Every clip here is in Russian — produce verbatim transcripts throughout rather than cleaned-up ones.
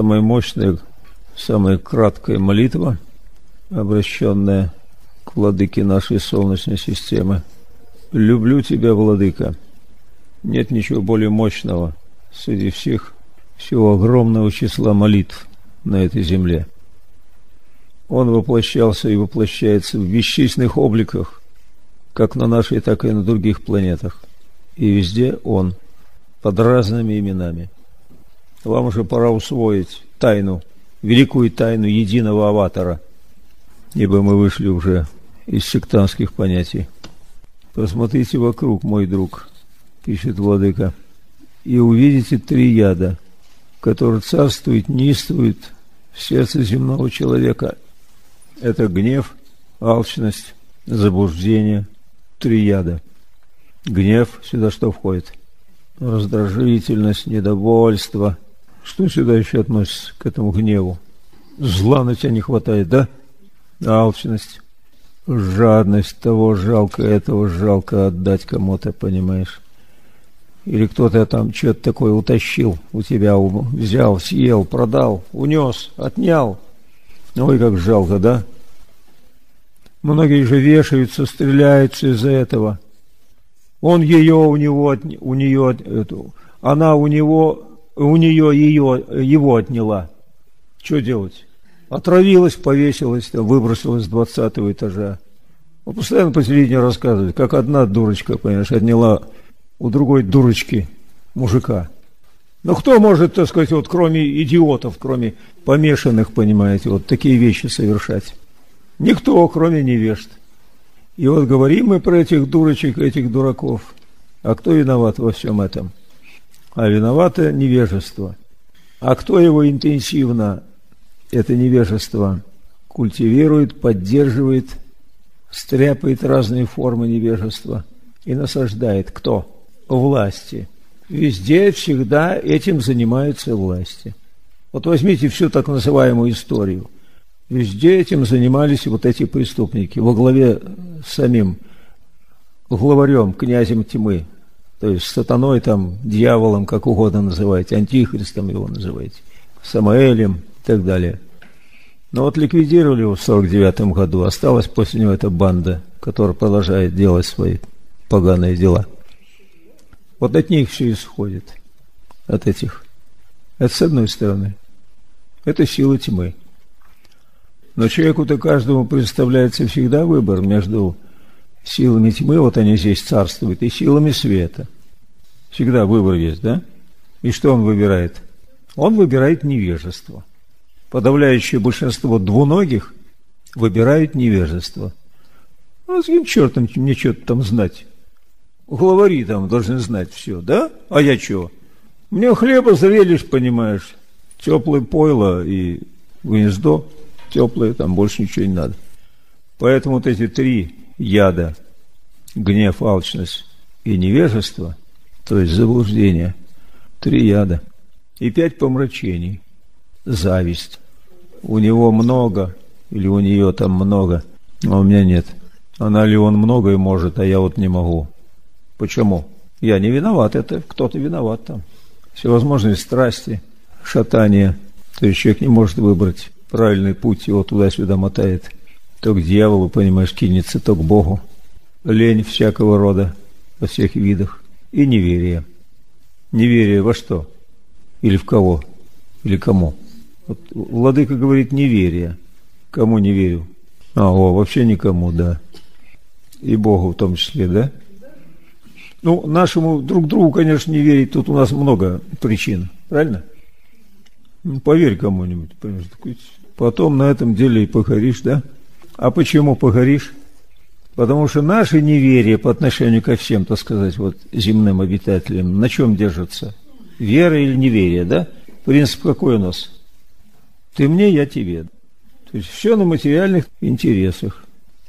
самая мощная, самая краткая молитва, обращенная к владыке нашей Солнечной системы. «Люблю тебя, владыка». Нет ничего более мощного среди всех, всего огромного числа молитв на этой земле. Он воплощался и воплощается в бесчисленных обликах, как на нашей, так и на других планетах. И везде он, под разными именами. Вам уже пора усвоить тайну, великую тайну единого аватара, ибо мы вышли уже из сектантских понятий. Посмотрите вокруг, мой друг, пишет владыка, и увидите три яда, которые царствуют, неистуют в сердце земного человека. Это гнев, алчность, заблуждение, три яда. Гнев, сюда что входит? Раздражительность, недовольство. Что сюда еще относится к этому гневу? Зла на тебя не хватает, да? Алчность, жадность, того жалко, этого жалко отдать кому-то, понимаешь? Или кто-то там что-то такое утащил у тебя, взял, съел, продал, унес, отнял. Ой, как жалко, да? Многие же вешаются, стреляются из-за этого. Он ее у него, у нее, эту, она у него, у нее ее, его отняла. Что делать? Отравилась, повесилась, выбросилась с двадцатого этажа. Он постоянно по телевидению рассказывает, как одна дурочка, понимаешь, отняла у другой дурочки мужика. Но кто может, так сказать, вот кроме идиотов, кроме помешанных, понимаете, вот такие вещи совершать? Никто, кроме невежд. И вот говорим мы про этих дурочек, этих дураков. А кто виноват во всем этом? А виновато невежество. А кто его интенсивно, это невежество, культивирует, поддерживает, стряпает разные формы невежества и насаждает? Кто? Власти. Везде, всегда этим занимаются власти. Вот возьмите всю так называемую историю. Везде этим занимались вот эти преступники во главе с самим главарем, князем тьмы, то есть сатаной, там, дьяволом, как угодно называйте, антихристом его называйте, Самаэлем и так далее. Но вот ликвидировали его в сорок девятом году, осталась после него эта банда, которая продолжает делать свои поганые дела. Вот от них все исходит, от этих. Это с одной стороны. Это сила тьмы. Но человеку-то каждому представляется всегда выбор между силами тьмы, вот они здесь царствуют, и силами света. Всегда выбор есть, да? И что он выбирает? Он выбирает невежество. Подавляющее большинство двуногих выбирают невежество. А с каким чертом мне что-то там знать? Главари там должны знать все, да? А я что? Мне хлеба завелишь, понимаешь, теплое пойло и гнездо теплое, там больше ничего не надо. Поэтому вот эти три яда, гнев, алчность и невежество, то есть заблуждение, три яда, и пять помрачений, зависть. У него много, или у нее там много, а у меня нет. Она ли он многое может, а я вот не могу. Почему? Я не виноват, это кто-то виноват там. Всевозможные страсти, шатания, то есть человек не может выбрать правильный путь, его туда-сюда мотает. То к дьяволу, понимаешь, кинется, то к Богу. Лень всякого рода, во всех видах. И неверие. Неверие во что? Или в кого? Или кому? Вот владыка говорит неверие. Кому не верю? А, о, вообще никому, да. И Богу в том числе, да? Ну, нашему друг другу, конечно, не верить, тут у нас много причин, правильно? Ну, поверь кому-нибудь, понимаешь, потом на этом деле и погоришь, да? А почему погоришь? Потому что наше неверие по отношению ко всем, так сказать, вот земным обитателям, на чем держится? Вера или неверие, да? Принцип какой у нас? Ты мне, я тебе. То есть все на материальных интересах.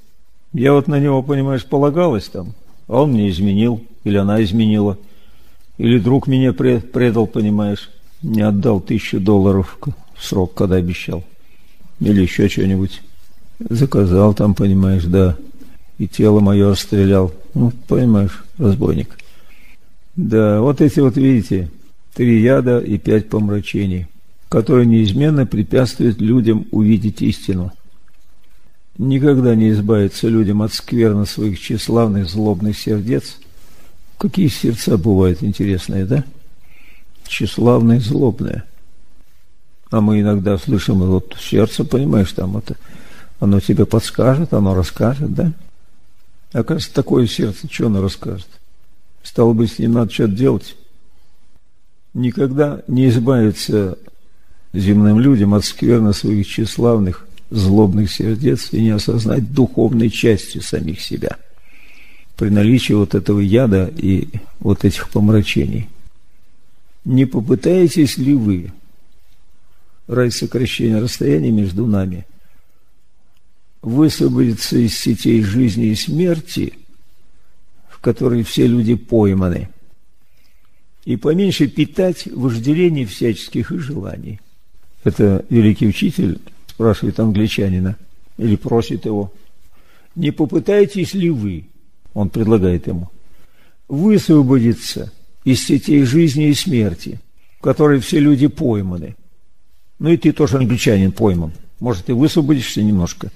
Я вот на него, понимаешь, полагалась там, а он мне изменил, или она изменила, или друг меня предал, понимаешь, не отдал тысячу долларов в срок, когда обещал, или еще что-нибудь. Заказал там, понимаешь, да, и тело мое расстрелял. Ну, понимаешь, разбойник. Да, вот эти вот, видите, три яда и пять помрачений. который неизменно препятствует людям увидеть истину. Никогда не избавиться людям от скверны своих тщеславных злобных сердец. Какие сердца бывают интересные, да? Тщеславные, злобные. А мы иногда слышим, вот сердце, понимаешь, там это, оно тебе подскажет, оно расскажет, да? Оказывается, такое сердце, что оно расскажет? Стало быть, с ним надо что-то делать. Никогда не избавиться земным людям от скверны своих тщеславных, злобных сердец и не осознать духовной части самих себя при наличии вот этого яда и вот этих помрачений. Не попытаетесь ли вы ради сокращения расстояния между нами высвободиться из сетей жизни и смерти, в которые все люди пойманы, и поменьше питать вожделений всяческих и желаний? Это великий учитель спрашивает англичанина или просит его: не попытаетесь ли вы, он предлагает ему, высвободиться из сетей жизни и смерти, в которые все люди пойманы? Ну и ты тоже, англичанин, пойман. Может, ты высвободишься немножко.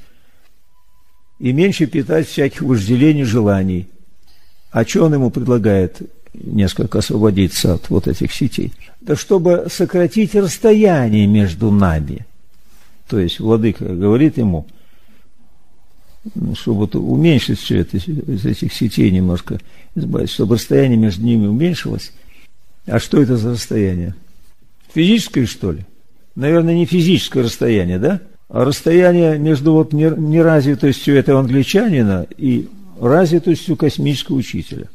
И меньше питать всяких вожделений, желаний. А что он ему предлагает? Несколько освободиться от вот этих сетей. Да чтобы сократить расстояние между нами. То есть владыка говорит ему, чтобы уменьшить все это, из этих сетей немножко избавиться, чтобы расстояние между ними уменьшилось. А что это за расстояние? Физическое, что ли? Наверное, не физическое расстояние, да? А расстояние между вот неразвитостью этого англичанина и развитостью космического учителя.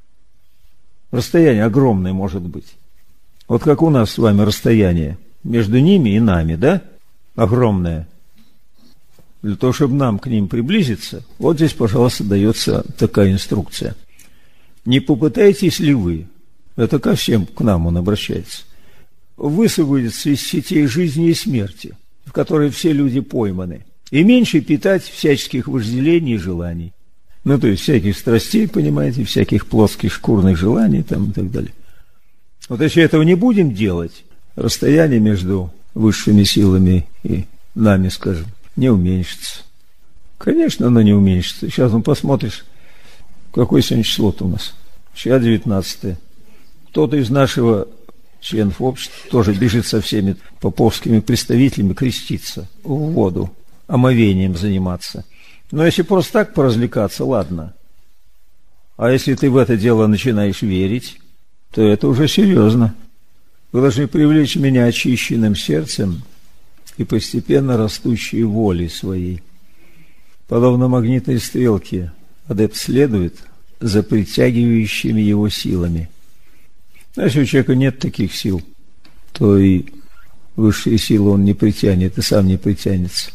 Расстояние огромное может быть. Вот как у нас с вами расстояние между ними и нами, да? Огромное. Для того, чтобы нам к ним приблизиться, вот здесь, пожалуйста, дается такая инструкция. Не попытаетесь ли вы, это ко всем, к нам он обращается, высвободиться из сетей жизни и смерти, в которые все люди пойманы, и меньше питать всяческих вожделений и желаний. Ну, то есть всяких страстей, понимаете, всяких плоских шкурных желаний там и так далее. Вот если этого не будем делать, расстояние между высшими силами и нами, скажем, не уменьшится. Конечно, оно не уменьшится. Сейчас ну, посмотришь, какое сегодня число-то у нас. Сейчас девятнадцатое. Кто-то из нашего членов общества тоже бежит со всеми поповскими представителями креститься в воду, омовением заниматься. Но если просто так поразвлекаться, ладно. А если ты в это дело начинаешь верить, то это уже серьезно. Вы должны привлечь меня очищенным сердцем и постепенно растущей волей своей. Подобно магнитной стрелке, адепт следует за притягивающими его силами. А если у человека нет таких сил, то и высшие силы он не притянет, и сам не притянется.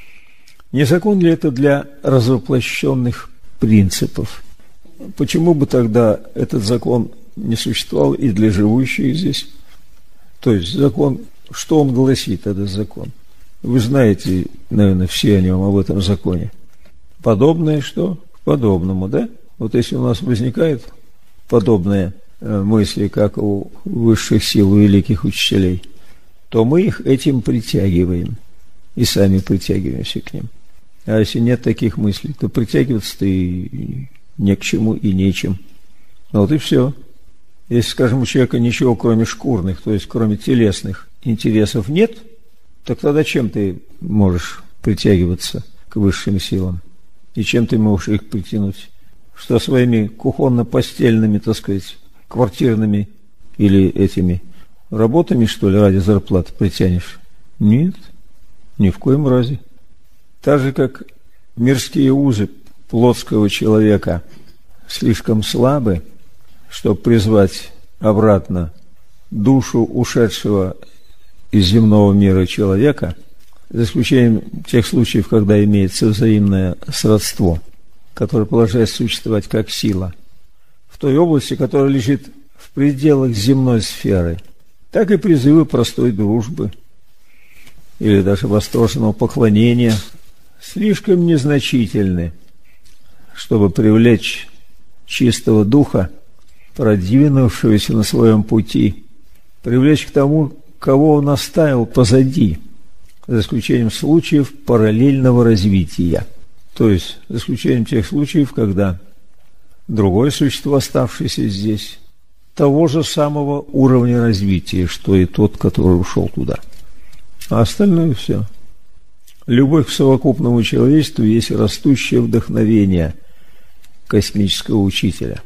Не закон ли это для развоплощенных принципов? Почему бы тогда этот закон не существовал и для живущих здесь? То есть закон, что он гласит, этот закон? Вы знаете, наверное, все о нем, об этом законе. Подобное что? К подобному, да? Вот если у нас возникает подобные мысли, как у высших сил, у великих учителей, то мы их этим притягиваем и сами притягиваемся к ним. А если нет таких мыслей, то притягиваться-то и не к чему и нечем. Вот и все. Если, скажем, у человека ничего, кроме шкурных, то есть кроме телесных интересов нет, так тогда чем ты можешь притягиваться к высшим силам? И чем ты можешь их притянуть? Что своими кухонно-постельными, так сказать, квартирными или этими работами, что ли, ради зарплаты притянешь? Нет, ни в коем разе. Так же, как мирские узы плотского человека слишком слабы, чтобы призвать обратно душу ушедшего из земного мира человека, за исключением тех случаев, когда имеется взаимное сродство, которое полагается существовать как сила, в той области, которая лежит в пределах земной сферы, так и призывы простой дружбы или даже восторженного поклонения слишком незначительны, чтобы привлечь чистого духа, продвинувшегося на своем пути, привлечь к тому, кого он оставил позади, за исключением случаев параллельного развития. То есть, за исключением тех случаев, когда другое существо, оставшееся здесь, того же самого уровня развития, что и тот, который ушел туда. А остальное все. Любовь к совокупному человечеству есть растущее вдохновение космического учителя.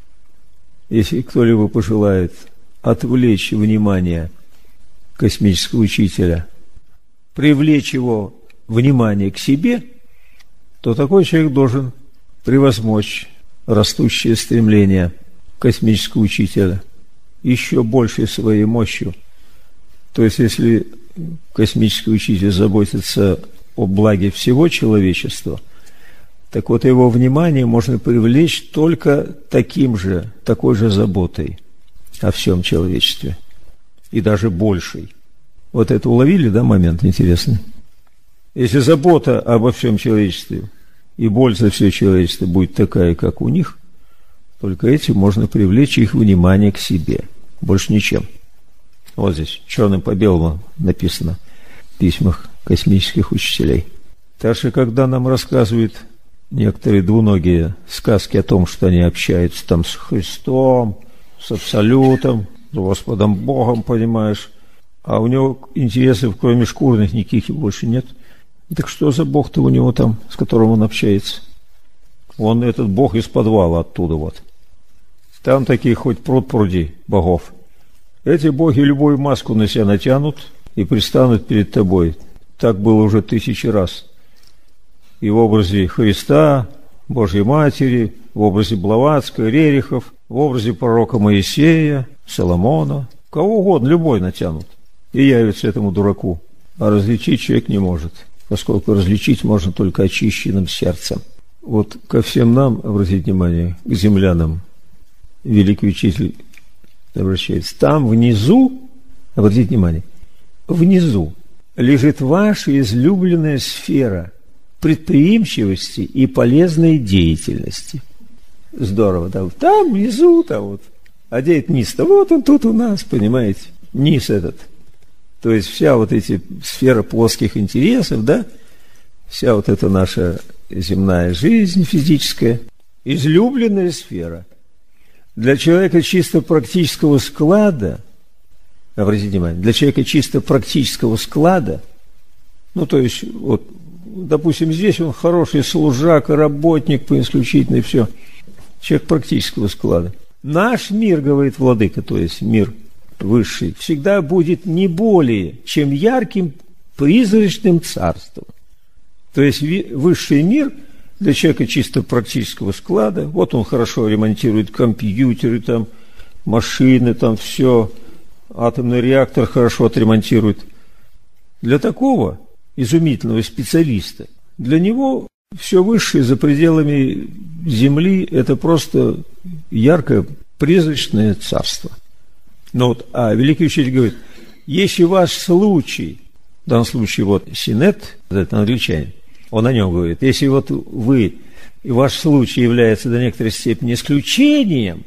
Если кто-либо пожелает отвлечь внимание космического учителя, привлечь его внимание к себе, то такой человек должен превозмочь растущее стремление космического учителя еще большей своей мощью. То есть, если космический учитель заботится о благе всего человечества, так вот его внимание можно привлечь только таким же, такой же заботой о всем человечестве, и даже большей. Вот это уловили, да, момент интересный? Если забота обо всем человечестве и боль за все человечество будет такая, как у них, только этим можно привлечь их внимание к себе, больше ничем. Вот здесь черным по белому написано в письмах космических учителей. Так что, когда нам рассказывают некоторые двуногие сказки о том, что они общаются там с Христом, с Абсолютом, с Господом Богом, понимаешь, а у него интересов, кроме шкурных, никаких и больше нет. Так что за Бог-то у него там, с которым он общается? Он этот Бог из подвала оттуда вот. Там такие хоть пруд-пруди богов. Эти боги любую маску на себя натянут и предстанут перед тобой. Так было уже тысячи раз. И в образе Христа, Божьей Матери, в образе Блаватской, Рерихов, в образе пророка Моисея, Соломона. Кого угодно, любой натянут. И явится этому дураку. А различить человек не может, поскольку различить можно только очищенным сердцем. Вот ко всем нам, обратите внимание, к землянам, великий учитель обращается. Там внизу, обратите внимание, внизу лежит ваша излюбленная сфера предприимчивости и полезной деятельности. Здорово, да? Там внизу, там вот. А где это низ-то? Вот он тут у нас, понимаете? Низ этот. То есть вся вот эти сфера плоских интересов, да? Вся вот эта наша земная жизнь физическая, излюбленная сфера. Для человека чисто практического склада, обратите внимание, для человека чисто практического склада, ну, то есть, вот, допустим, здесь он хороший служак, работник по исключительной, все, человек практического склада. Наш мир, говорит владыка, то есть мир высший, всегда будет не более, чем ярким призрачным царством. То есть высший мир для человека чисто практического склада, вот он хорошо ремонтирует компьютеры, там, машины, там все, атомный реактор хорошо отремонтирует. Для такого изумительного специалиста, для него все высшее за пределами Земли – это просто яркое призрачное царство. Но вот, а великий учитель говорит, если ваш случай, в данном случае вот Синет, это англичанин, он о нем говорит, если вот вы, и ваш случай является до некоторой степени исключением,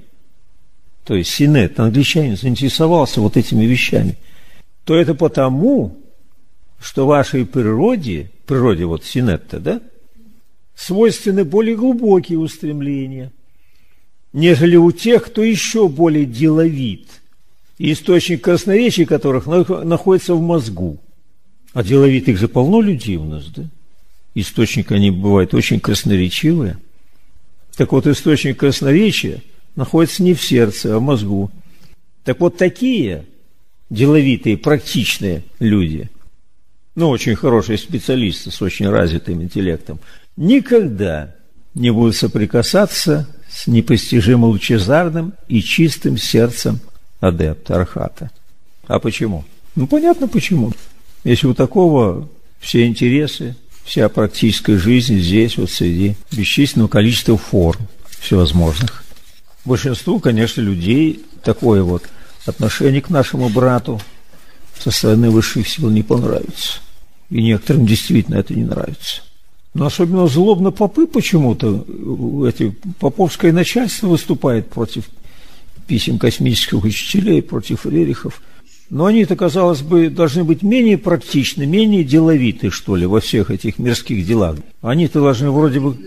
то есть Синет, англичанин, заинтересовался вот этими вещами, то это потому, что вашей природе, природе вот Синетта, да, свойственны более глубокие устремления, нежели у тех, кто еще более деловит, и источник красноречия которых находится в мозгу. А деловитых же полно людей у нас, да? Источник, они бывают очень красноречивые. Так вот, источник красноречия находится не в сердце, а в мозгу. Так вот, такие деловитые, практичные люди, ну, очень хорошие специалисты с очень развитым интеллектом, никогда не будут соприкасаться с непостижимо лучезарным и чистым сердцем адепта Архата. А почему? Ну, понятно почему. Если у такого все интересы, вся практическая жизнь здесь, вот среди бесчисленного количества форм всевозможных. Большинству, конечно, людей такое вот отношение к нашему брату со стороны высших сил не понравится. И некоторым действительно это не нравится. Но особенно злобно попы почему-то, эти, поповское начальство выступает против писем космических учителей, против Рерихов. Но они-то, казалось бы, должны быть менее практичны, менее деловиты, что ли, во всех этих мирских делах. Они-то должны вроде бы...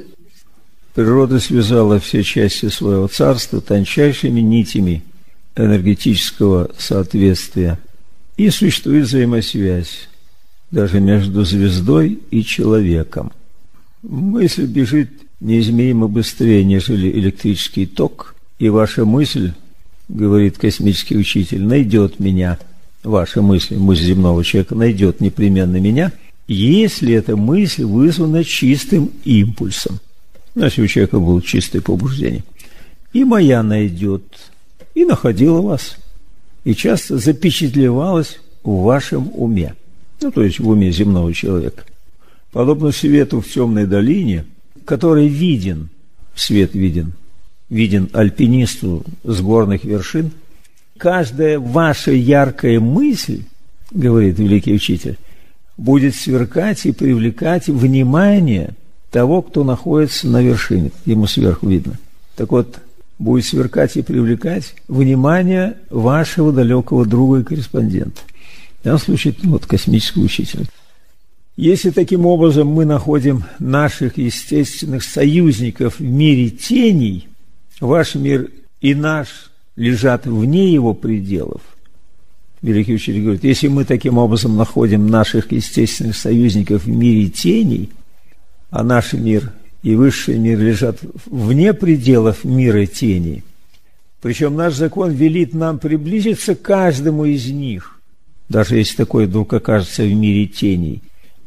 Природа связала все части своего царства тончайшими нитями энергетического соответствия. И существует взаимосвязь даже между звездой и человеком. Мысль бежит неизмеримо быстрее, нежели электрический ток, и ваша мысль, говорит космический учитель, найдет меня. Ваша мысль, мысль земного человека, найдет непременно меня, если эта мысль вызвана чистым импульсом. Значит, у человека было чистое побуждение. И моя найдет, и находила вас, и часто запечатлевалась в вашем уме, ну, то есть в уме земного человека. Подобно свету в темной долине, который виден, свет виден, виден альпинисту с горных вершин, каждая ваша яркая мысль, говорит великий учитель, будет сверкать и привлекать внимание того, кто находится на вершине, ему сверху видно. Так вот, будет сверкать и привлекать внимание вашего далекого друга и корреспондента. В данном случае, вот, космического учителя. Если таким образом мы находим наших естественных союзников в мире теней, ваш мир и наш лежат вне его пределов. Великий учитель говорит, если мы таким образом находим наших естественных союзников в мире теней, а наш мир и высший мир лежат вне пределов мира теней, причем наш закон велит нам приблизиться к каждому из них, даже если такой вдруг окажется в мире теней.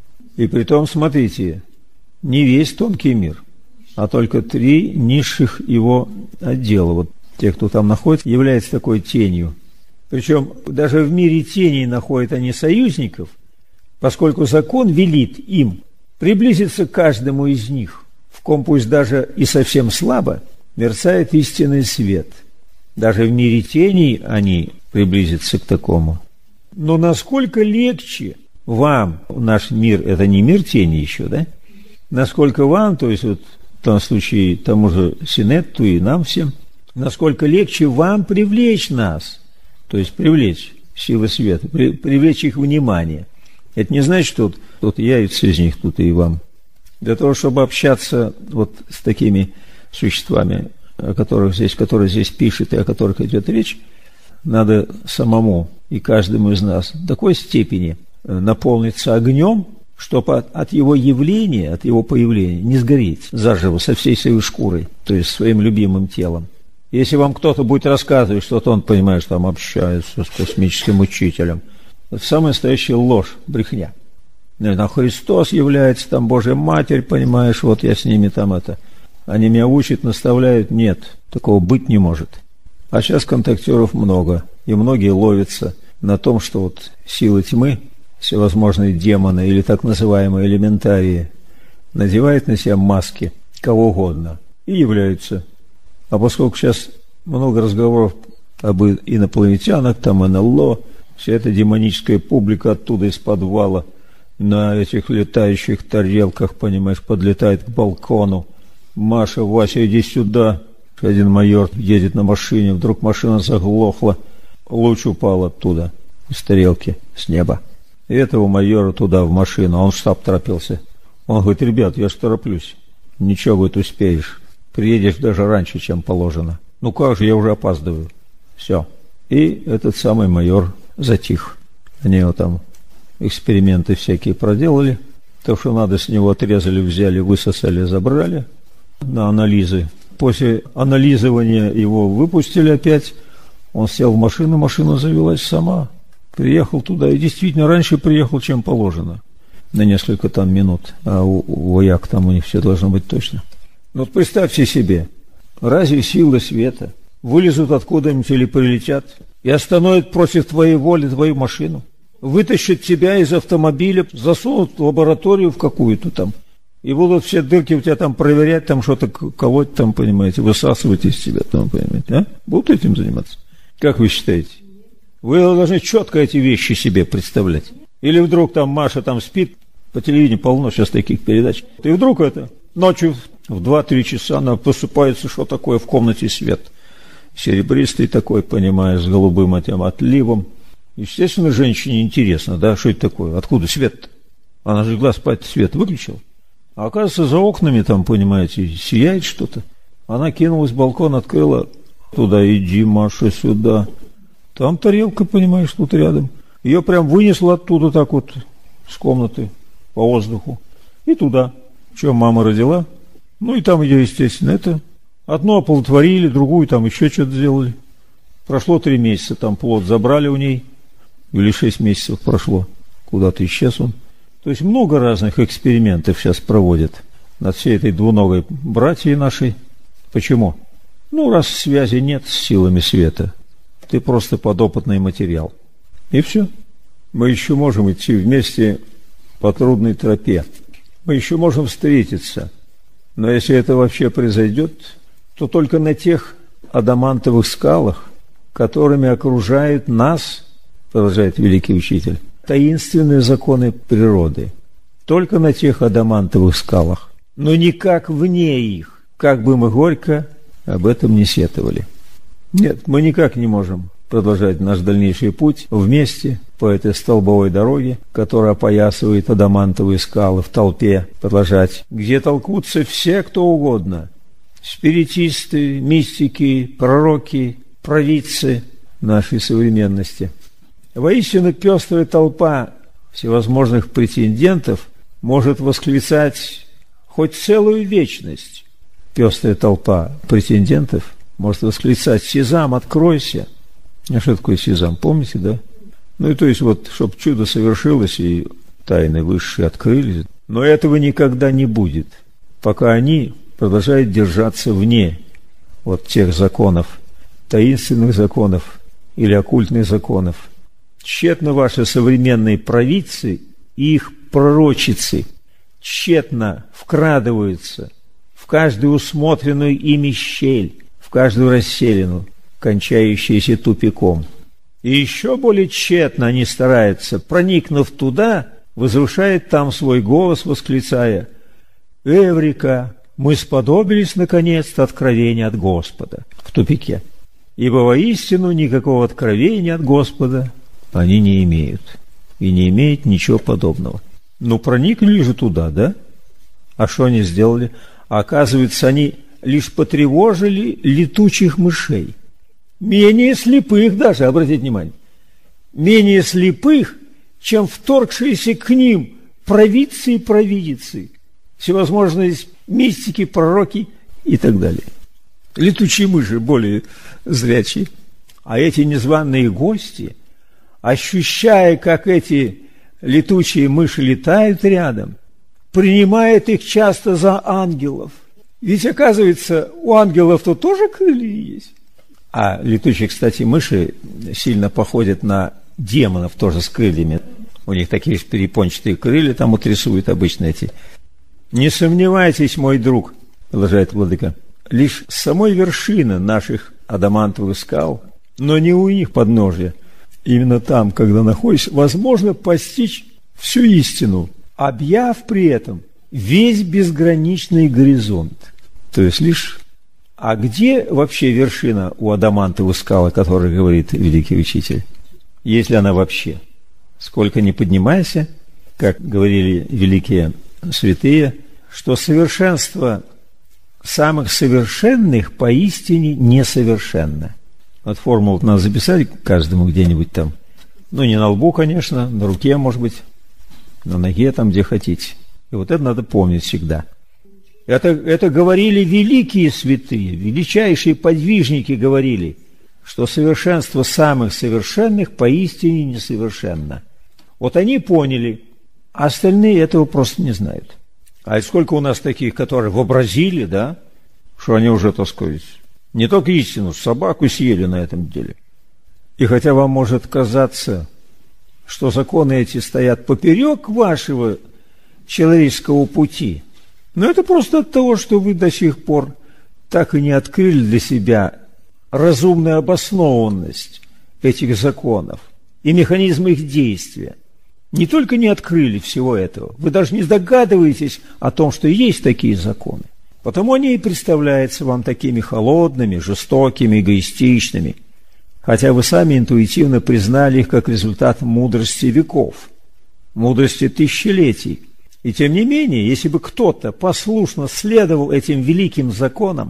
И притом, смотрите, не весь тонкий мир, а только три низших его отдела. Вот те, кто там находится, являются такой тенью. Причем даже в мире теней находят они союзников, поскольку закон велит им приблизиться к каждому из них, в ком пусть даже и совсем слабо мерцает истинный свет. Даже в мире теней они приблизятся к такому. Но насколько легче вам, наш мир, это не мир тени еще, да? Насколько вам, то есть вот в том случае тому же Синетту и нам всем, насколько легче вам привлечь нас, то есть привлечь силы света, при, привлечь их внимание. Это не значит, что тут, тут явится из них, тут и вам. Для того, чтобы общаться вот с такими существами, о которых здесь, которые здесь пишет и о которых идет речь, надо самому и каждому из нас в такой степени наполниться огнем, чтобы от, от его явления, от его появления не сгореть заживо со всей своей шкурой, то есть своим любимым телом. Если вам кто-то будет рассказывать, что-то он, понимаешь, там общается с космическим учителем, это самая настоящая ложь, брехня. Наверное, Христос является, там Божья Матерь, понимаешь, вот я с ними там это. Они меня учат, наставляют. Нет, такого быть не может. А сейчас контактеров много, и многие ловятся на том, что вот силы тьмы, всевозможные демоны или так называемые элементарии, надевают на себя маски кого угодно и являются. А поскольку сейчас много разговоров об инопланетянах, там эн эл о, вся эта демоническая публика оттуда из подвала на этих летающих тарелках, понимаешь, подлетает к балкону. Маша, Вася, иди сюда. Один майор едет на машине, вдруг машина заглохла, луч упал оттуда, из тарелки, с неба. И этого майора туда, в машину, а он в штаб торопился. Он говорит, ребят, я ж тороплюсь. Ничего, говорит, успеешь. Приедешь даже раньше, чем положено. Ну как же, я уже опаздываю. Все. И этот самый майор затих. Они его там эксперименты всякие проделали. То, что надо, с него отрезали, взяли, высосали, забрали на анализы. После анализирования его выпустили опять. Он сел в машину, машина завелась сама. Приехал туда и действительно раньше приехал, чем положено. На несколько там минут. А у, у вояк там у них все должно быть точно. Ну вот представьте себе, разве силы света вылезут откуда-нибудь или прилетят и остановят против твоей воли твою машину? Вытащат тебя из автомобиля, засунут в лабораторию в какую-то там, и будут все дырки у тебя там проверять, там что-то колоть, там, понимаете, высасывать из тебя, там, понимаете, а? Будут этим заниматься? Как вы считаете? Вы должны четко эти вещи себе представлять. Или вдруг там Маша там спит, по телевидению полно сейчас таких передач, и вдруг это, ночью в два-три часа она просыпается, что такое в комнате свет. Серебристый такой, понимаешь, с голубым этим отливом. Естественно, женщине интересно, да, что это такое, откуда свет-то? Она же глаз спать свет выключила. А оказывается, за окнами там, понимаете, сияет что-то. Она кинулась, балкон открыла. Туда иди, Маша, сюда. Там тарелка, понимаешь, тут рядом. Ее прям вынесло оттуда так вот, с комнаты, по воздуху. И туда. Че, мама родила? Ну и там ее, естественно, это... Одну оплодотворили, другую там еще что-то сделали. Прошло три месяца, там плод забрали у ней. Или шесть месяцев прошло. Куда-то исчез он. То есть много разных экспериментов сейчас проводят над всей этой двуногой братьей нашей. Почему? Ну, раз связи нет с силами света, ты просто подопытный материал. И все. Мы еще можем идти вместе по трудной тропе. Мы еще можем встретиться. Но если это вообще произойдет, то только на тех адамантовых скалах, которыми окружают нас, продолжает великий учитель, таинственные законы природы. Только на тех адамантовых скалах, но никак вне их, как бы мы горько об этом не сетовали. Нет, мы никак не можем продолжать наш дальнейший путь вместе по этой столбовой дороге, которая опоясывает адамантовые скалы в толпе, продолжать, где толкутся все, кто угодно. Спиритисты, мистики, пророки, провидцы нашей современности. Воистину пестрая толпа всевозможных претендентов может восклицать хоть целую вечность. Пестрая толпа претендентов может восклицать: «Сезам, откройся!» А что такое сезам, помните, да? Ну и то есть вот, чтобы чудо совершилось и тайны высшие открылись. Но этого никогда не будет, пока они продолжают держаться вне вот тех законов, таинственных законов или оккультных законов. Тщетно ваши современные провидцы и их пророчицы тщетно вкрадываются в каждую усмотренную ими щель, в каждую расселину, кончающуюся тупиком. И еще более тщетно они стараются, проникнув туда, возвышает там свой голос, восклицая: «Эврика! Мы сподобились, наконец-то, откровения от Господа». В тупике. Ибо воистину никакого откровения от Господа они не имеют. И не имеют ничего подобного. Ну, проникли же туда, да? А что они сделали? А оказывается, они лишь потревожили летучих мышей. Менее слепых даже, обратите внимание. Менее слепых, чем вторгшиеся к ним провидцы и провидицы. Всевозможные мистики, пророки и так далее. Летучие мыши более зрячие. А эти незваные гости, ощущая, как эти летучие мыши летают рядом, принимают их часто за ангелов. Ведь, оказывается, у ангелов-то тоже крылья есть. А летучие, кстати, мыши сильно походят на демонов тоже с крыльями. У них такие же перепончатые крылья там утрясуют обычно эти. «Не сомневайтесь, мой друг», — продолжает владыка, — «лишь с самой вершины наших адамантовых скал, но не у них подножия. Именно там, когда находишься, возможно постичь всю истину, объяв при этом весь безграничный горизонт». То есть лишь... А где вообще вершина у адамантовых скал, о которой говорит великий учитель? Если она вообще? Сколько ни поднимайся, как говорили великие святые, что совершенство самых совершенных поистине несовершенно. Вот формулу надо записать каждому где-нибудь там. Ну, не на лбу, конечно, на руке, может быть, на ноге, там, где хотите. И вот это надо помнить всегда. Это, это говорили великие святые, величайшие подвижники говорили, что совершенство самых совершенных поистине несовершенно. Вот они поняли, а остальные этого просто не знают. А сколько у нас таких, которые вообразили, да, что они уже, так сказать, не только истину, собаку съели на этом деле. И хотя вам может казаться, что законы эти стоят поперек вашего человеческого пути, но это просто от того, что вы до сих пор так и не открыли для себя разумную обоснованность этих законов и механизм их действия. Не только не открыли всего этого, вы даже не догадываетесь о том, что есть такие законы. Потому они и представляются вам такими холодными, жестокими, эгоистичными. хотя вы сами интуитивно признали их как результат мудрости веков, мудрости тысячелетий. И тем не менее, если бы кто-то послушно следовал этим великим законам,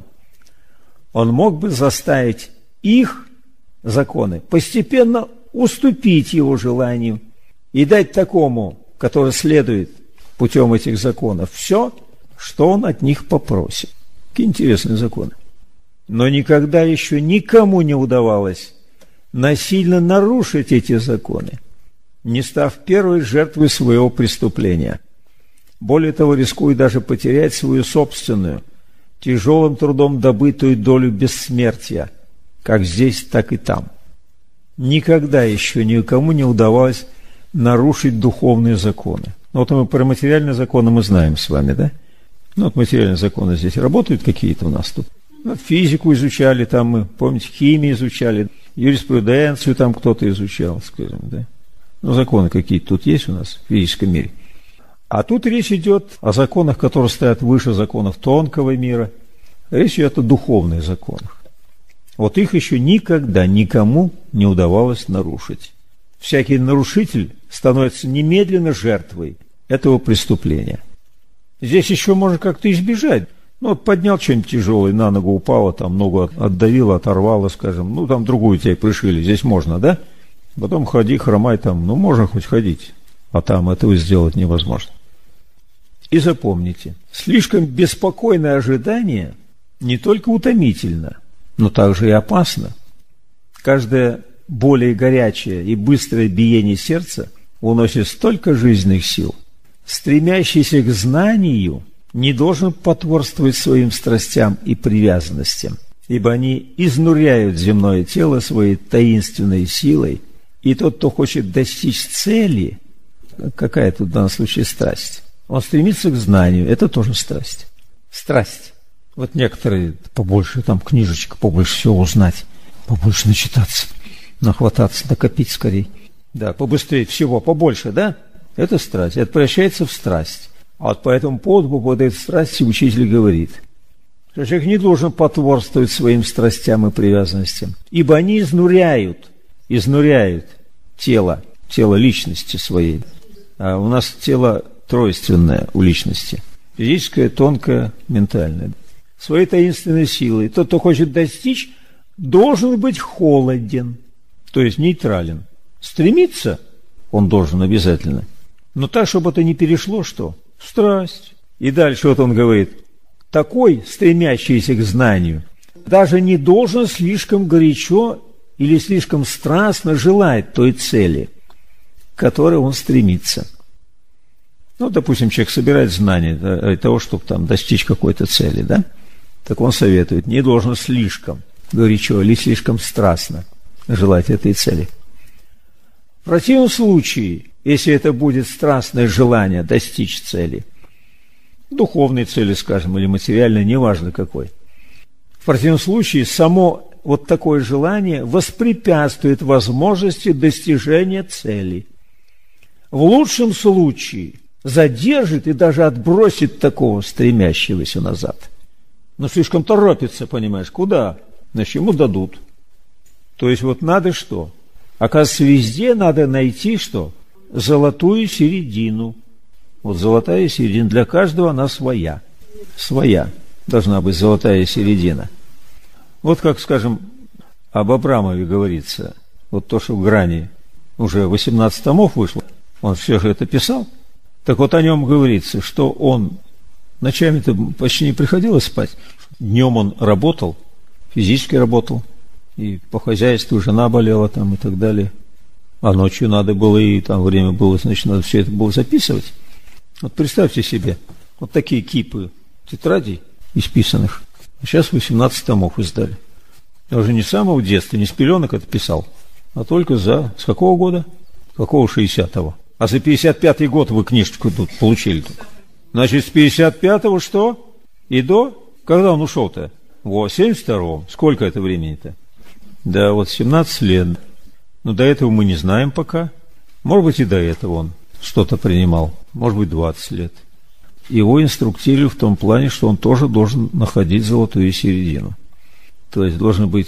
он мог бы заставить их законы постепенно уступить его желанию и дать такому, который следует путем этих законов, все, что он от них попросит. Какие интересные законы. Но никогда еще никому не удавалось насильно нарушить эти законы, не став первой жертвой своего преступления. Более того, рискуя даже потерять свою собственную, тяжелым трудом добытую долю бессмертия, как здесь, так и там. Никогда еще никому не удавалось нарушить духовные законы. Ну, вот мы про материальные законы мы знаем с вами, да? Ну, вот материальные законы здесь работают какие-то у нас тут. Вот физику изучали, там мы, помните, химию изучали, юриспруденцию там кто-то изучал, скажем, да? Ну, законы какие-то тут есть у нас в физическом мире. А тут речь идет о законах, которые стоят выше законов тонкого мира. Речь идет о духовных законах. Вот их еще никогда никому не удавалось нарушить. Всякий нарушитель становится немедленно жертвой этого преступления. Здесь еще можно как-то избежать. Ну, вот поднял что-нибудь тяжелое, на ногу упало, там ногу отдавило, оторвало, скажем. Ну, там другую тебе пришили, здесь можно, да? Потом ходи, хромай там. Ну, можно хоть ходить, а там этого сделать невозможно. И запомните, слишком беспокойное ожидание не только утомительно, но также и опасно. Каждое более горячее и быстрое биение сердца уносит столько жизненных сил. Стремящийся к знанию не должен потворствовать своим страстям и привязанностям, ибо они изнуряют земное тело своей таинственной силой, и тот, кто хочет достичь цели, какая тут в данном случае страсть, он стремится к знанию, это тоже страсть. Страсть. Вот некоторые побольше там книжечек, побольше всего узнать, побольше начитаться, нахвататься, накопить скорее. Да, побыстрее всего, побольше, да? Это страсть, это превращается в страсть. А вот по этому поводу, по поводу этой страсти, учитель говорит, что человек не должен потворствовать своим страстям и привязанностям, ибо они изнуряют, изнуряют тело, тело личности своей. А у нас тело тройственное у личности. Физическое, тонкое, ментальное. Своей таинственной силой. Тот, кто хочет достичь, должен быть холоден, то есть нейтрален. Стремиться он должен обязательно, но так, чтобы это не перешло, что? В страсть. И дальше вот он говорит, такой, стремящийся к знанию, даже не должен слишком горячо или слишком страстно желать той цели, к которой он стремится. Ну, допустим, человек собирает знания для того, чтобы там достичь какой-то цели, да? Так он советует, не должен слишком горячо или слишком страстно желать этой цели. В противном случае, если это будет страстное желание достичь цели, духовной цели, скажем, или материальной, неважно какой, в противном случае само вот такое желание воспрепятствует возможности достижения цели. В лучшем случае задержит и даже отбросит такого стремящегося назад. Но слишком торопится, понимаешь, куда? Значит, ему дадут. То есть вот надо что? Оказывается, везде надо найти что? Золотую середину. Вот золотая середина, для каждого она своя. Своя должна быть золотая середина. Вот как, скажем, об Абрамове говорится, вот то, что в Грани уже восемнадцать томов вышло, он все же это писал. Так вот о нем говорится, что он ночами-то почти не приходилось спать. Днем он работал, физически работал, и по хозяйству жена болела там и так далее. А ночью надо было, и там время было, значит, надо все это было записывать. Вот представьте себе, вот такие кипы тетрадей исписанных. Сейчас восемнадцать томов издали. Я уже не с самого детства, не с пеленок это писал, а только за... С какого года? Какого шестидесятого? А за пятьдесят пятый год вы книжечку тут получили. Только. Значит, с пятьдесят пятого что? И до? Когда он ушел-то? В семьдесят втором. Сколько это времени-то? Да, вот семнадцать лет. Но до этого мы не знаем пока. Может быть, и до этого он что-то принимал. Может быть, двадцать лет. Его инструктировали в том плане, что он тоже должен находить золотую середину. То есть должен быть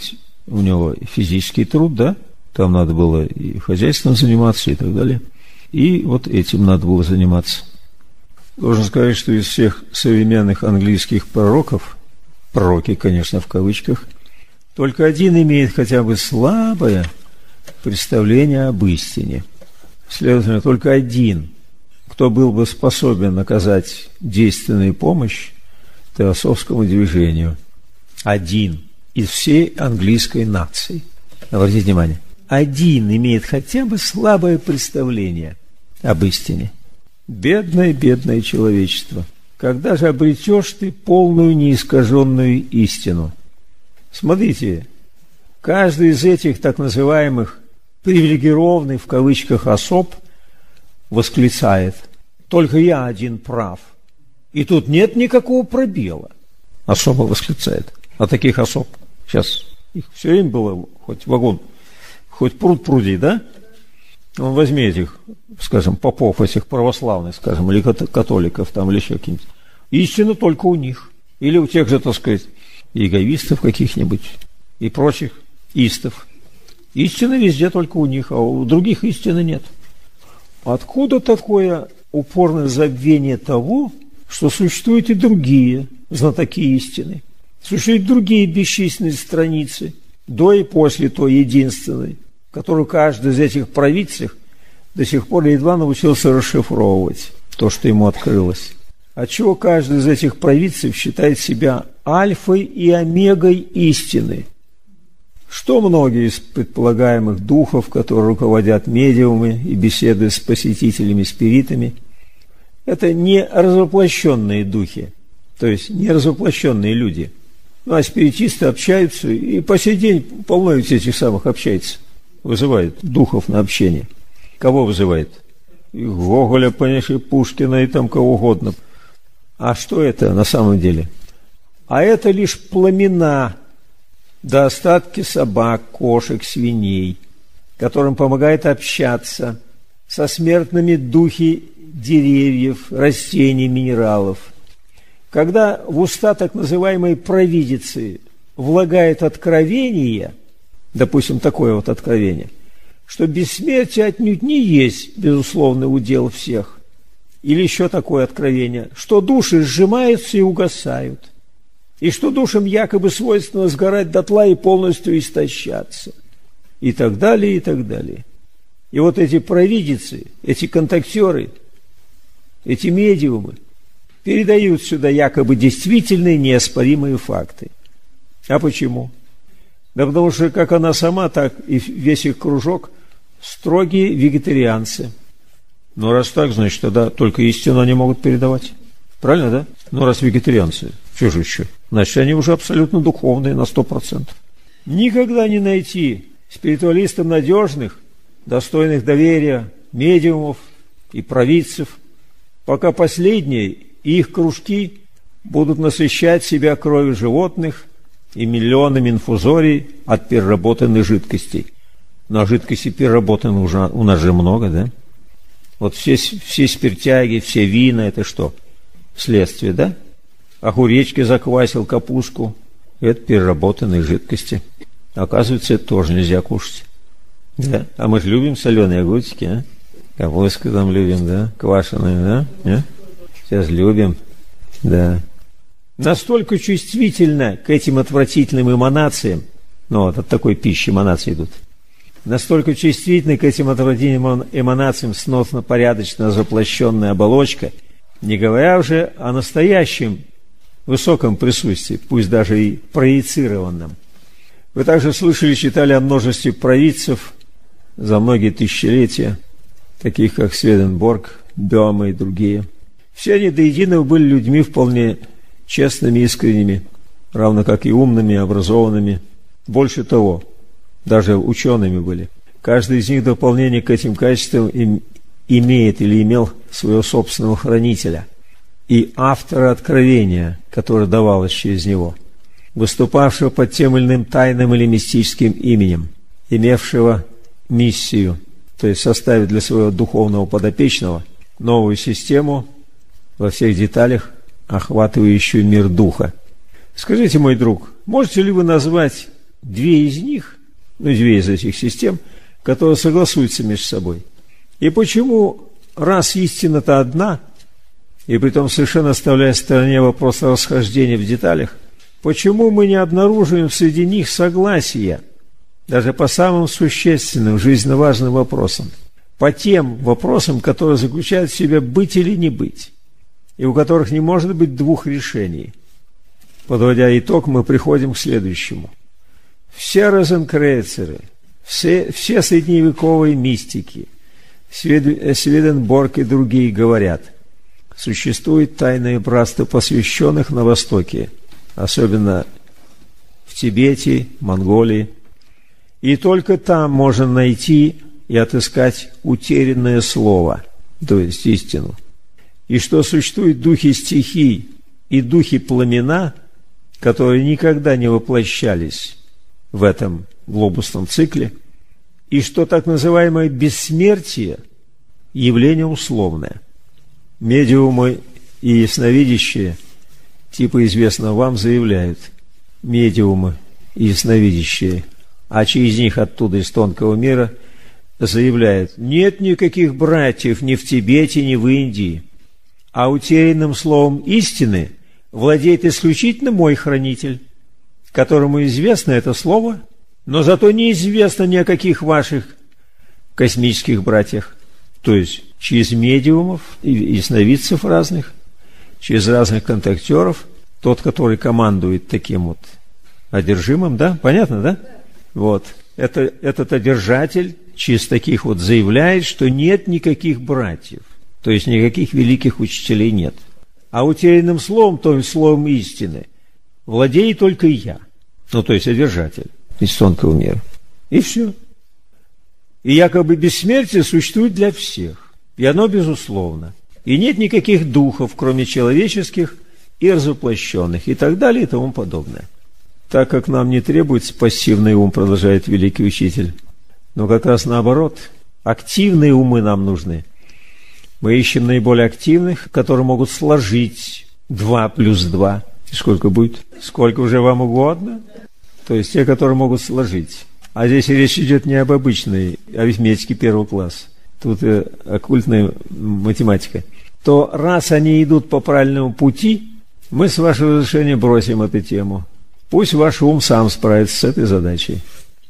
у него физический труд, да? Там надо было и хозяйством заниматься, и так далее. И вот этим надо было заниматься. Должен сказать, что из всех современных английских пророков, пророки, конечно, в кавычках, только один имеет хотя бы слабое представление об истине. Следовательно, только один, кто был бы способен оказать действенную помощь теософскому движению. Один из всей английской нации. Обратите внимание. Один имеет хотя бы слабое представление об истине. Бедное, бедное человечество. Когда же обретешь ты полную неискаженную истину? Смотрите, каждый из этих так называемых привилегированных в кавычках особ восклицает: только я один прав. И тут нет никакого пробела. Особо восклицает. А таких особ сейчас их все время было, хоть вагон, хоть пруд пруди, да? Ну, возьми этих, скажем, попов, этих православных, скажем, или католиков там, или еще каких-нибудь. Истина только у них. Или у тех же, так сказать, иеговистов каких-нибудь и прочих истов. Истина везде только у них, а у других истины нет. Откуда такое упорное забвение того, что существуют и другие знатоки истины? Существуют другие бесчисленные страницы, до и после той единственной, которую каждый из этих провидцев до сих пор едва научился расшифровывать то, что ему открылось. Отчего каждый из этих провидцев считает себя альфой и омегой истины? Что многие из предполагаемых духов, которые руководят медиумы и беседуют с посетителями-спиритами, это не развоплощенные духи, то есть не развоплощенные люди. Ну, а спиритисты общаются, и по сей день полно ведь этих самых общается. Вызывает духов на общение. Кого вызывает? И Гоголя, понимаешь, Пушкина, и там кого угодно. А что это на самом деле? А это лишь пламена, да остатки собак, кошек, свиней, которым помогает общаться со смертными духи деревьев, растений, минералов. Когда в уста так называемой провидицы влагает откровение, допустим, такое вот откровение, что бессмертие отнюдь не есть безусловный удел всех, или еще такое откровение, что души сжимаются и угасают, и что душам якобы свойственно сгорать дотла и полностью истощаться, и так далее, и так далее. И вот эти провидицы, эти контактеры, эти медиумы передают сюда якобы действительные неоспоримые факты. А почему? Да потому что как она сама, так и весь их кружок строгие вегетарианцы. Ну, раз так, значит, тогда только истину они могут передавать. Правильно, да? Ну, раз вегетарианцы, что же еще? Значит, они уже абсолютно духовные на сто процентов. Никогда не найти спиритуалистов надежных, достойных доверия, медиумов и провидцев, пока последние и их кружки будут насыщать себя кровью животных и миллионами инфузорий от переработанных жидкостей. Но жидкостей переработанных уже у нас же много, да? Вот все, все спиртяги, все вина, это что? Следствие, да? Огуречки заквасил, капустку. Это переработанные жидкости. Оказывается, это тоже нельзя кушать. Да? А мы же любим соленые огурчики, а? Капустку там любим, да? Квашеную, да? А? Сейчас любим, да. Настолько чувствительно к этим отвратительным эманациям, ну вот от такой пищи эманации идут, настолько чувствительны к этим отвратительным эманациям сносно-порядочно заплощенная оболочка, не говоря уже о настоящем высоком присутствии, пусть даже и проецированном. Вы также слышали, читали о множестве провидцев за многие тысячелетия, таких как Сведенборг, Бёме и другие. Все они до единого были людьми вполне честными, искренними, равно как и умными, образованными. Больше того, даже учеными были. Каждый из них в дополнение к этим качествам им имеет или имел своего собственного хранителя и автора откровения, которое давалось через него, выступавшего под тем или иным тайным или мистическим именем, имевшего миссию, то есть составить для своего духовного подопечного новую систему во всех деталях, охватывающую мир духа. Скажите, мой друг, можете ли вы назвать две из них, ну, две из этих систем, которые согласуются между собой. И почему, раз истина-то одна, и притом совершенно оставляя в стороне вопрос о расхождении в деталях, почему мы не обнаруживаем среди них согласия, даже по самым существенным, жизненно важным вопросам, по тем вопросам, которые заключают в себе быть или не быть, и у которых не может быть двух решений. Подводя итог, мы приходим к следующему. Все розенкрейцеры, все, все средневековые мистики, Сведенборг и другие говорят, существует тайное братство посвященных на Востоке, особенно в Тибете, Монголии, и только там можно найти и отыскать утерянное слово, то есть истину, и что существуют духи стихий и духи пламена, которые никогда не воплощались в этом глобусном цикле, и что так называемое бессмертие – явление условное. Медиумы и ясновидящие, типа известного вам, заявляют, медиумы и ясновидящие, а через них оттуда из тонкого мира заявляют, нет никаких братьев ни в Тибете, ни в Индии, а утерянным словом истины владеет исключительно мой хранитель, которому известно это слово, но зато неизвестно ни о каких ваших космических братьях. То есть через медиумов и ясновидцев разных, через разных контактеров, тот, который командует таким вот одержимым, да? Понятно, да? Вот. Это, этот одержатель через таких вот заявляет, что нет никаких братьев, то есть никаких великих учителей нет. А утерянным словом, то есть словом истины, владею только я, ну, то есть одержатель из тонкого мира. И все. И якобы бессмертие существует для всех, и оно безусловно. И нет никаких духов, кроме человеческих и развоплощенных, и так далее, и тому подобное. Так как нам не требуется пассивный ум, продолжает великий учитель, но как раз наоборот, активные умы нам нужны. Мы ищем наиболее активных, которые могут сложить два плюс два. И сколько будет? Сколько уже вам угодно. То есть те, которые могут сложить. А здесь речь идет не об обычной арифметике первого класса. Тут и оккультная математика. То раз они идут по правильному пути, мы с вашего разрешения бросим эту тему. Пусть ваш ум сам справится с этой задачей.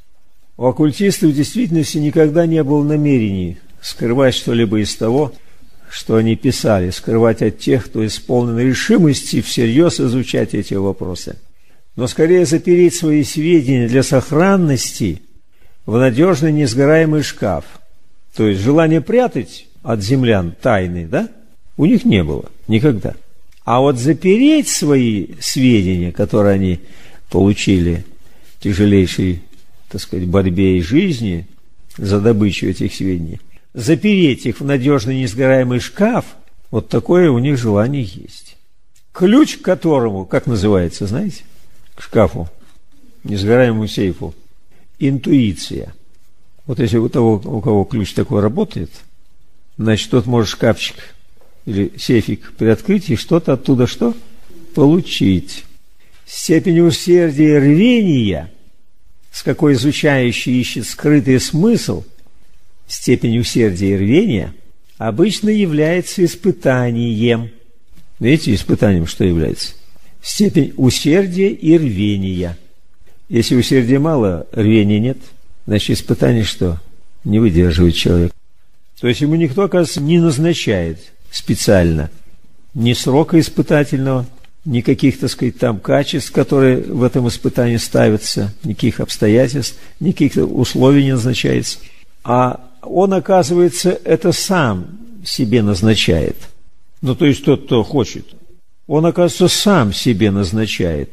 У оккультистов в действительности никогда не было намерений скрывать что-либо из того, что они писали, скрывать от тех, кто исполнен решимости всерьез изучать эти вопросы. Но скорее запереть свои сведения для сохранности в надежный несгораемый шкаф. То есть желание прятать от землян тайны, да, у них не было никогда. А вот запереть свои сведения, которые они получили в тяжелейшей, так сказать, борьбе и жизни за добычу этих сведений, запереть их в надежный несгораемый шкаф, вот такое у них желание есть. Ключ к которому, как называется, знаете, к шкафу, несгораемому сейфу, интуиция. Вот если у того, у кого ключ такой работает, значит, тот может шкафчик или сейфик приоткрыть и что-то оттуда что? Получить. Степень усердия и рвения, с какой изучающий ищет скрытый смысл, степень усердия и рвения обычно является испытанием. Видите, испытанием что является? Степень усердия и рвения. Если усердия мало, рвения нет, значит, испытание что? Не выдерживает человек. То есть ему никто, оказывается, не назначает специально ни срока испытательного, никаких, так сказать, там качеств, которые в этом испытании ставятся, никаких обстоятельств, никаких условий не назначается. А он, оказывается, это сам себе назначает. Ну, то есть тот, кто хочет. Он, оказывается, сам себе назначает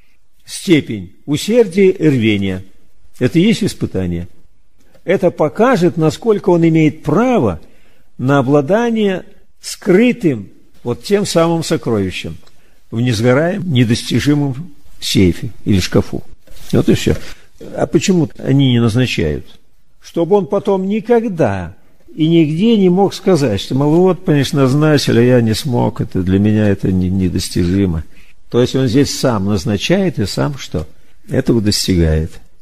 степень усердия и рвения. Это и есть испытание. Это покажет, насколько он имеет право на обладание скрытым вот тем самым сокровищем в несгораемом, недостижимом сейфе или шкафу. Вот и все. А почему они не назначают? Чтобы он потом никогда и нигде не мог сказать, что, мол, вот, конечно, назначили, а я не смог, это для меня это не, недостижимо. То есть он здесь сам назначает и сам что? Этого достигает.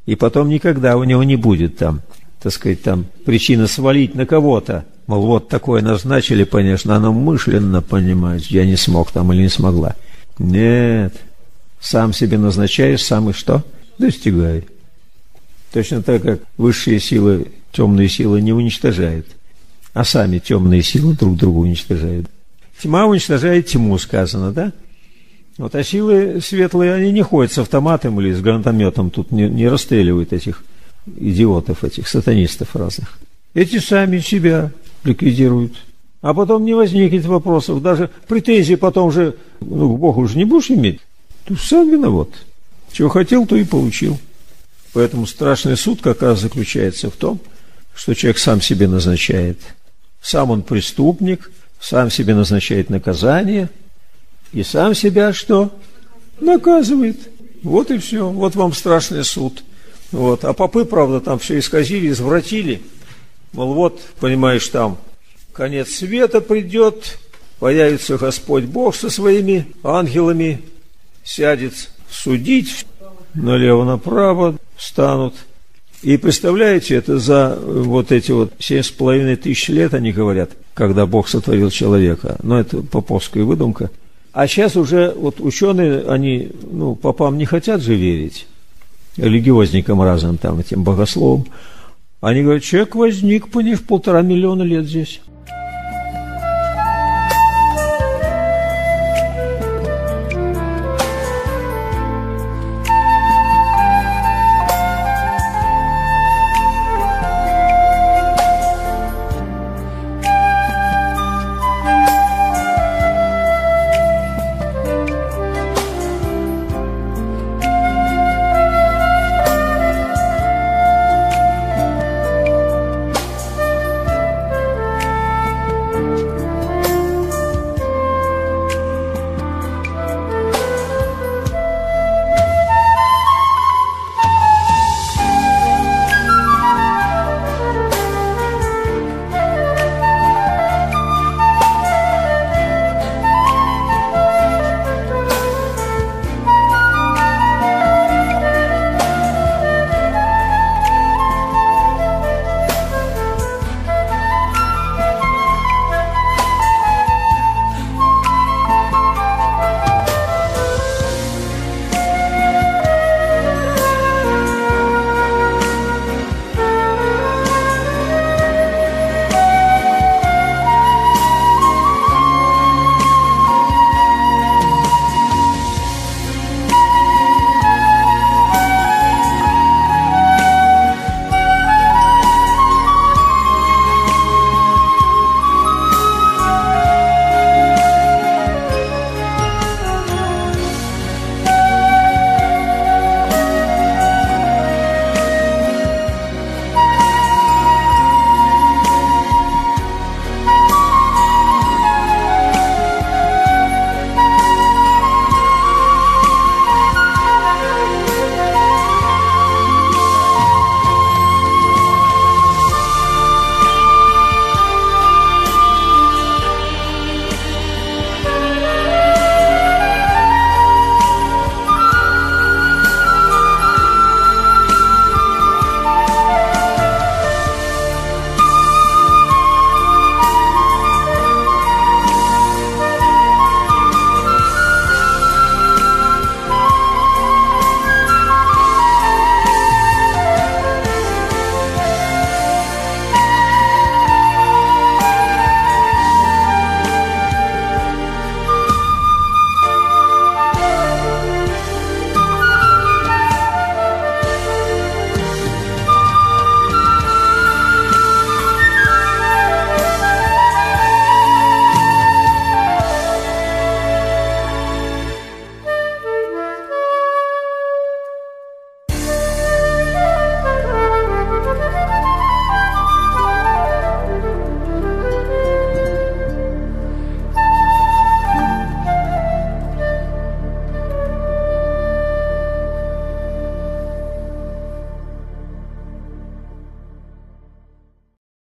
И потом никогда у него не будет там, так сказать, там причина свалить на кого-то. Мол, вот такое назначили, конечно, оно мышленно, понимаете, я не смог там или не смогла. Нет, сам себе назначаешь, сам и что? Достигай. Точно так, как высшие силы, темные силы не уничтожают, а сами темные силы друг друга уничтожают. Тьма уничтожает тьму, сказано, да? Вот, а силы светлые, они не ходят с автоматом или с гранатометом, тут не, не расстреливают этих идиотов, этих сатанистов разных. Эти сами себя ликвидируют. А потом не возникнет вопросов, даже претензий потом же, ну, к Богу же не будешь иметь. Ты сам виноват. Чего хотел, то и получил. Поэтому страшный суд как раз заключается в том, что человек сам себе назначает. Сам он преступник, сам себе назначает наказание, и сам себя что? Наказывает. Вот и все. Вот вам страшный суд. Вот. А попы, правда, там все исказили, извратили. Мол, вот, понимаешь, там конец света придет, появится Господь Бог со своими ангелами, сядет судить, налево-направо станут. И представляете, это за вот эти вот семь с половиной тысяч лет, они говорят, когда Бог сотворил человека. Но это поповская выдумка. А сейчас уже вот ученые, они, ну, попам не хотят же верить, религиозникам разным, там, этим богословам. Они говорят, человек возник, понимаешь, полтора миллиона лет здесь.